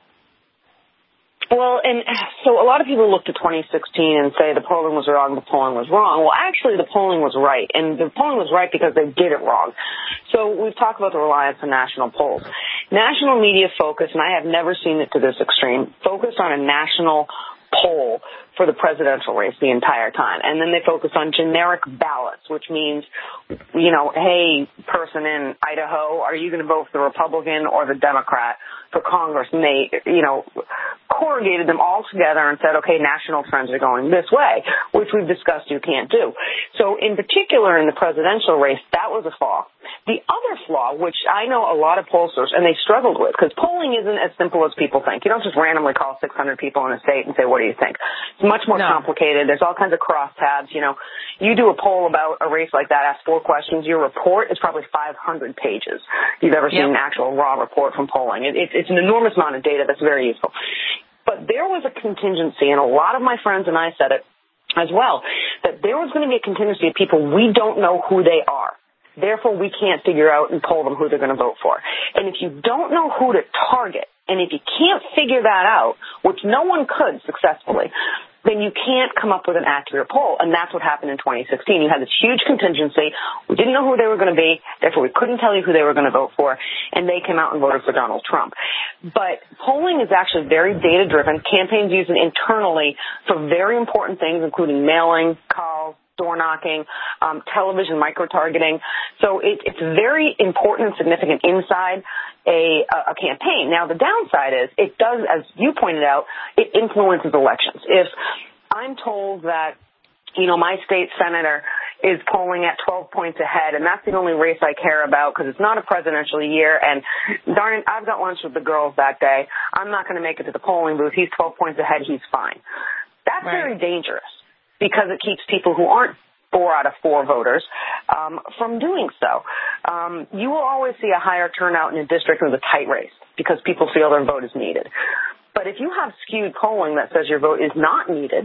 Well, and so a lot of people look to twenty sixteen and say the polling was wrong, the polling was wrong. Well, actually, the polling was right, and the polling was right because they did it wrong. So we've talked about the reliance on national polls. National media focus, and I have never seen it to this extreme, focused on a national poll for the presidential race the entire time. And then they focus on generic ballots, which means, you know, hey, person in Idaho, are you going to vote for the Republican or the Democrat for Congress? And they, you know, corrugated them all together and said, okay, national trends are going this way, which we've discussed you can't do. So in particular in the presidential race, that was a flaw. The other flaw, which I know a lot of pollsters, and they struggled with, because polling isn't as simple as people think. You don't just randomly call six hundred people in a state and say, what do you think? It's much more no. complicated. There's all kinds of crosstabs. You know, you do a poll about a race like that, ask four questions, your report is probably five hundred pages. You've ever seen yep. an actual raw report from polling. It, it, it's an enormous amount of data that's very useful. But there was a contingency, and a lot of my friends and I said it as well, that there was going to be a contingency of people we don't know who they are. Therefore, we can't figure out and poll them who they're going to vote for. And if you don't know who to target, and if you can't figure that out, which no one could successfully, then you can't come up with an accurate poll. And that's what happened in twenty sixteen. You had this huge contingency. We didn't know who they were going to be. Therefore, we couldn't tell you who they were going to vote for. And they came out and voted for Donald Trump. But polling is actually very data-driven. Campaigns use it internally for very important things, including mailing, calls, door knocking, um, television micro-targeting. So it, it's very important and significant inside a, a campaign. Now, the downside is it does, as you pointed out, it influences elections. If I'm told that, you know, my state senator is polling at twelve points ahead, and that's the only race I care about because it's not a presidential year, and darn it, I've got lunch with the girls that day. I'm not going to make it to the polling booth. He's twelve points ahead. He's fine. That's right. Very dangerous, because it keeps people who aren't four out of four voters um, from doing so. Um, you will always see a higher turnout in a district with a tight race because people feel their vote is needed. But if you have skewed polling that says your vote is not needed,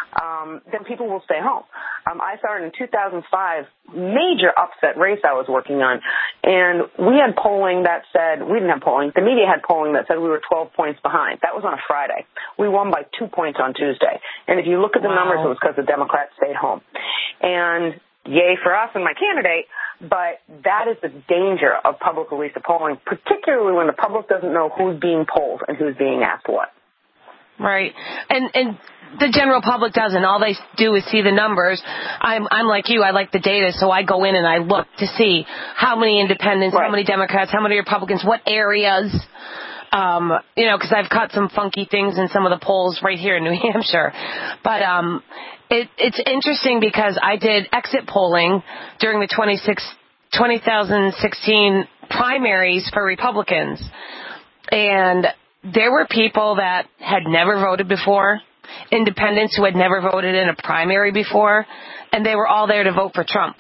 um, then people will stay home. Um, I started in two thousand five, major upset race I was working on, and we had polling that said, we didn't have polling, the media had polling that said we were twelve points behind. That was on a Friday. We won by two points on Tuesday. And if you look at the wow. numbers, it was because the Democrats stayed home. And yay for us and my candidate, but that is the danger of public release of polling, particularly when the public doesn't know who's being polled and who's being asked what. Right. And and the general public doesn't. All they do is see the numbers. I'm I'm like you. I like the data, so I go in and I look to see how many independents, right. how many Democrats, how many Republicans, what areas. Um, you know, because I've caught some funky things in some of the polls right here in New Hampshire. But um, it, it's interesting because I did exit polling during the twenty sixteen primaries for Republicans. And there were people that had never voted before, independents who had never voted in a primary before, and they were all there to vote for Trump.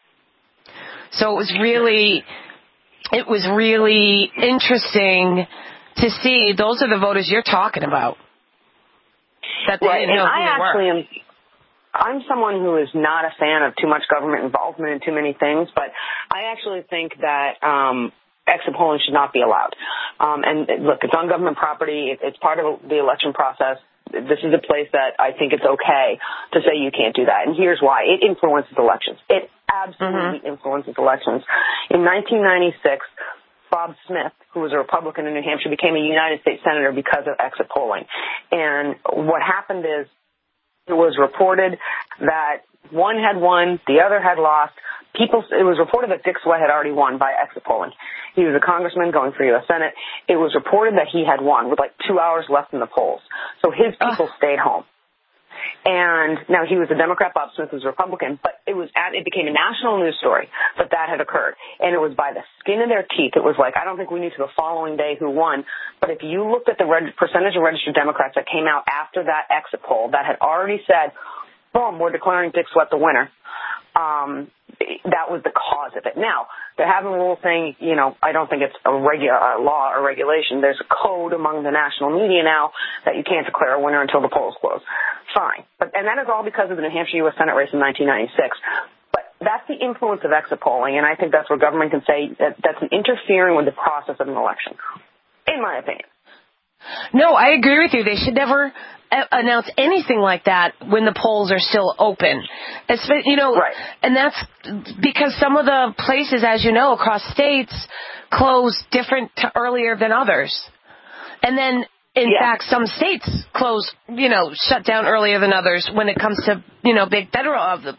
So it was really, it was really interesting to see those are the voters you're talking about. That they right, didn't know and who I they actually were. am. I'm someone who is not a fan of too much government involvement in too many things, but I actually think that um, exit polling should not be allowed. Um, and look, it's on government property. It, it's part of the election process. This is a place that I think it's okay to say you can't do that. And here's why. It influences elections. It absolutely mm-hmm. influences elections. In nineteen ninety-six, Bob Smith, who was a Republican in New Hampshire, became a United States Senator because of exit polling. And what happened is it was reported that one had won, the other had lost. People, it was reported that Dick Sweat had already won by exit polling. He was a congressman going for U S Senate. It was reported that he had won with like two hours left in the polls. So his people Ugh. stayed home. And now he was a Democrat, Bob Smith was a Republican, but it was at, it became a national news story that that had occurred. And it was by the skin of their teeth. It was like, I don't think we knew to the following day who won. But if you looked at the reg- percentage of registered Democrats that came out after that exit poll that had already said, boom, we're declaring Dick Sweat the winner, um, that was the cause of it. Now, they're having a rule saying, you know, I don't think it's a regular a law or regulation. There's a code among the national media now that you can't declare a winner until the polls close. Fine. But, and that is all because of the New Hampshire U S Senate race in nineteen ninety-six. But that's the influence of exit polling, and I think that's where government can say that that's interfering with the process of an election, in my opinion. No, I agree with you. They should never announce anything like that when the polls are still open. It's, you know, right. And that's because some of the places, as you know, across states close different t- earlier than others. And then, in yeah. fact, some states close, you know, shut down earlier than others when it comes to, you know, big federal of the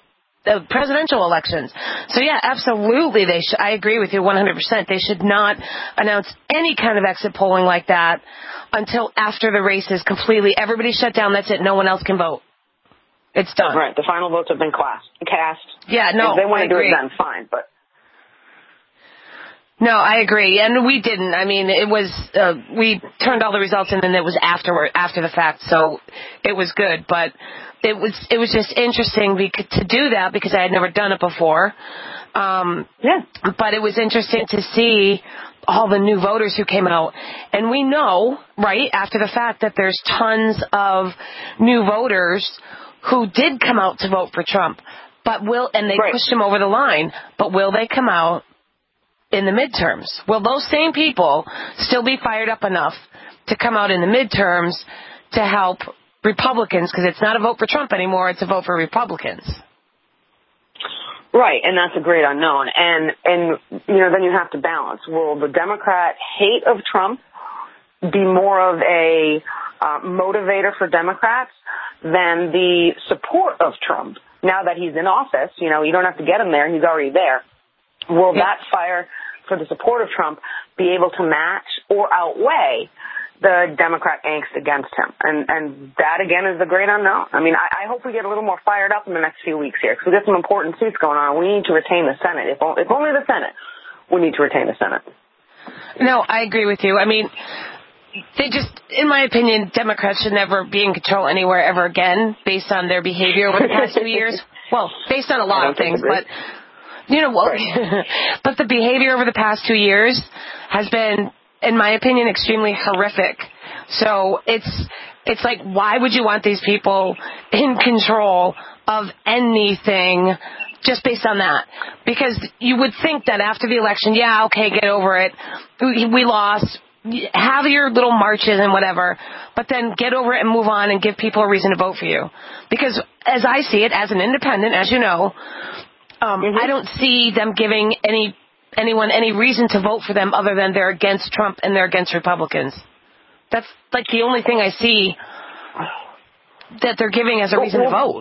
the presidential elections. So yeah, absolutely. They sh- I agree with you one hundred percent. They should not announce any kind of exit polling like that until after the race is completely, everybody shut down. That's it. No one else can vote. It's done. Right. The final votes have been cast. cast. Yeah, no, if they want I to do agree. it then, fine. But no, I agree, and we didn't. I mean, it was uh, we turned all the results in, and it was afterward, after the fact, so it was good. But it was it was just interesting because, to do that because I had never done it before. Um, yeah. But it was interesting to see all the new voters who came out, and we know right after the fact that there's tons of new voters who did come out to vote for Trump, but will and they right. pushed him over the line. But will they come out in the midterms? Will those same people still be fired up enough to come out in the midterms to help Republicans? Because it's not a vote for Trump anymore, it's a vote for Republicans. Right, and that's a great unknown. And, and you know, then you have to balance. Will the Democrat hate of Trump be more of a uh, motivator for Democrats than the support of Trump? Now that he's in office, you know, you don't have to get him there, he's already there. Will that fire for the support of Trump be able to match or outweigh the Democrat angst against him? And and that, again, is the great unknown. I mean, I, I hope we get a little more fired up in the next few weeks here because we've got some important seats going on. We need to retain the Senate. If, if only the Senate, we need to retain the Senate. No, I agree with you. I mean, they just, in my opinion, Democrats should never be in control anywhere ever again based on their behavior over the past few years. Well, based on a lot of things, but... You know, well, but the behavior over the past two years has been, in my opinion, extremely horrific. So it's it's like, why would you want these people in control of anything just based on that? Because you would think that after the election, yeah, okay, get over it. We, we lost. Have your little marches and whatever, but then get over it and move on and give people a reason to vote for you. Because as I see it, as an independent, as you know, Um, mm-hmm. I don't see them giving any anyone any reason to vote for them other than they're against Trump and they're against Republicans. That's like the only thing I see that they're giving as a reason well, to vote.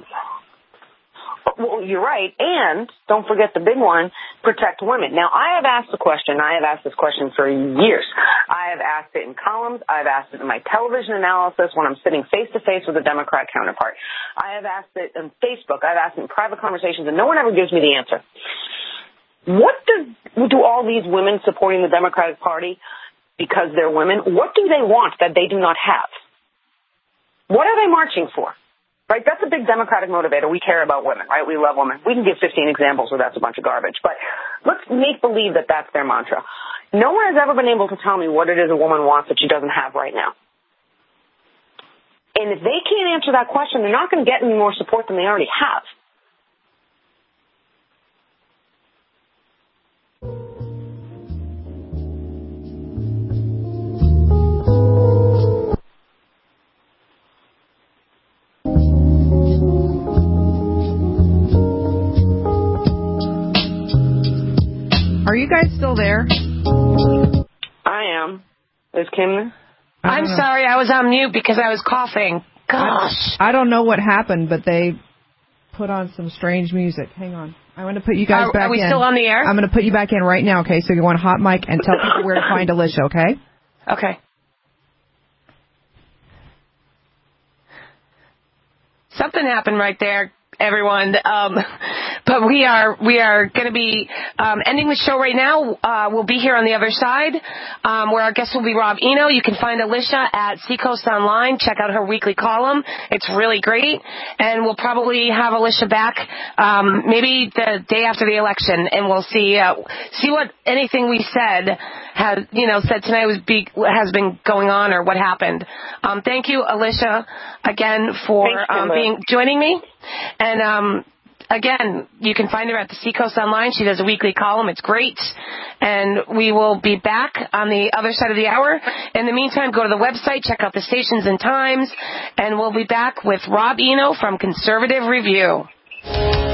Well, you're right. And don't forget the big one, protect women. Now, I have asked the question. I have asked this question for years. I have asked it in columns. I've asked it in my television analysis when I'm sitting face-to-face with a Democrat counterpart. I have asked it on Facebook. I've asked it in private conversations, and no one ever gives me the answer. What do, do all these women supporting the Democratic Party because they're women, what do they want that they do not have? What are they marching for? Right, that's a big Democratic motivator. We care about women, right? We love women. We can give fifteen examples where that's a bunch of garbage. But let's make believe that that's their mantra. No one has ever been able to tell me what it is a woman wants that she doesn't have right now. And if they can't answer that question, they're not going to get any more support than they already have. Are you guys still there? I am. Is Kim there? I'm know. sorry, I was on mute because I was coughing. Gosh. I don't know what happened, but they put on some strange music. Hang on. I want to put you guys are, back in. Are we in. still on the air? I'm going to put you back in right now, okay? So you want a hot mic and tell people where to find Alicia, okay? Okay. Something happened right there, everyone. Um, but we are we are going to be um, ending the show right now. Uh, we'll be here on the other side, um, where our guest will be Rob Eno. You can find Alicia at Seacoast Online. Check out her weekly column. It's really great. And we'll probably have Alicia back um, maybe the day after the election, and we'll see uh, see what anything we said has you know said tonight was be, has been going on or what happened. Um, thank you, Alicia, again for Thanks, um, being joining me. And um, again, you can find her at the Seacoast Online. She does a weekly column. It's great. And we will be back on the other side of the hour. In the meantime, go to the website, check out the stations and times, and we'll be back with Rob Eno from Conservative Review.